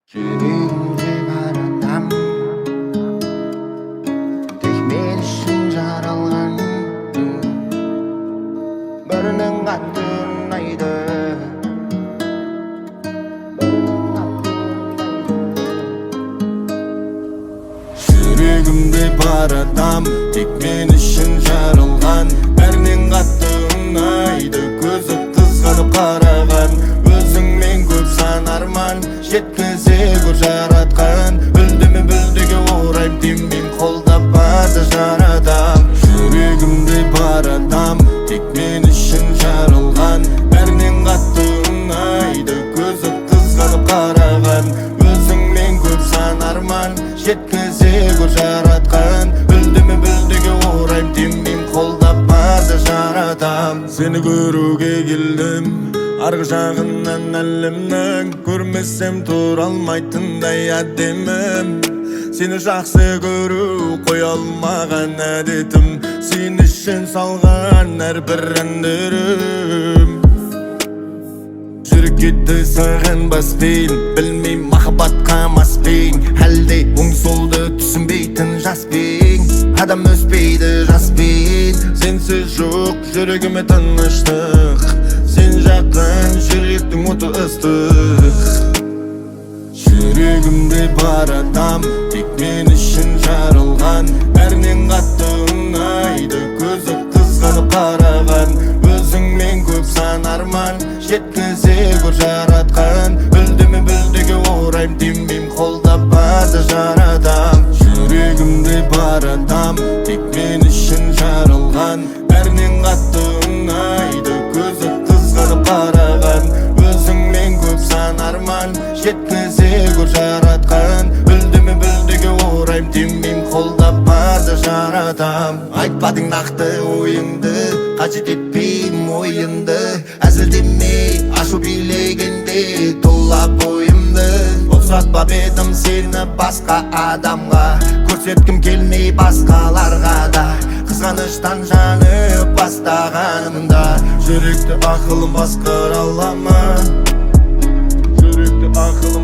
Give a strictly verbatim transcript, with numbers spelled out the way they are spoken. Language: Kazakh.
Жүрегімде бар адам, тек мен үшін жаралған. Бірінің қатты ұнайды, бірінің қатты ұнайды. Жүрегімде бар адам, тек мен үшін жаралған. Бәрінен қатты ұнайды, көзі қызғанып қараған. Өзіңмен көп сан арман, жеткізе көр жаратқан. Білдімі білдіге орайым, демейм қолдап барды жарадам. Жүрегімде бар адам, тек мен үшін жаралған. Бәрінен қатты ұнайды, көзі қызғанып қараған. Өзіңмен көп сан арман, жеткізе көр жаратқан. Білдімі білдіге орайым, демейм қолдап барды жарадам. Сені көруге келдім, арғы жағынан әлемнің. Көрмесем тұра алмайтындай әдемім. Сені жақсы көру қоя алмаған әдетім. Сен үшін салған әрбір әндерім. Жүрек кетті саған баспен, білмейм махаббатқа маспен. Әлде оң солды түсінбейтін жаспен. Адам өспейді жаспен. Сенсіз жоқ жүрегіме тыныштық. Сен жақын жүректің оты ыстық. Жүрегімде бар адам, тек мен үшін жаралған. Бәрінен қатты ұнайды, көзі қызғанып қараған. Өзіңмен көп сан арман, жеткізе көр жаратқан. Білдімі білдіге орайым, демейм қолдап барды жарадам. Жүрегімде бар адам, тек мен үшін жаралған. Бәрінен қатты ұнайды, көзі қызғанып қараған. Өзіңмен көп сан арман, жеткізе көр жаратқан. Білдімі білдіге орайым, демейм қолдап барды жарадам. Айтпадың нақты ойыңды, қажет етпеймін ойынды. Әзілдемей ашу билегенде тола бойымды. Ұқсатпап едім сені басқа адамға, көрсеткім келмей басқаларға да. Қызғаныштан жанып бастағанымда, жүректі ақылым басқара ала ма? Жүректі ақылым